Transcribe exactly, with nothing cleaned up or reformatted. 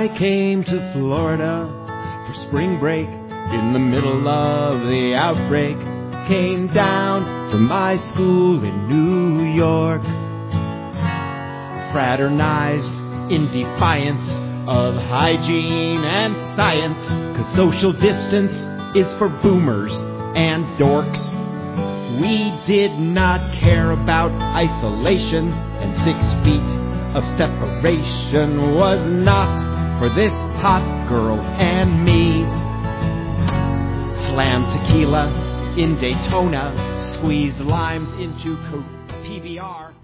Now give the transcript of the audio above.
I came to Florida for spring break in the middle of the outbreak. Came down from my school in New York, fraternized in defiance of hygiene and science, 'cause social distance is for boomers and dorks. We did not care about isolation, and six feet of separation was not for this hot girl and me. Slam tequila in Daytona, squeezed limes into P B R.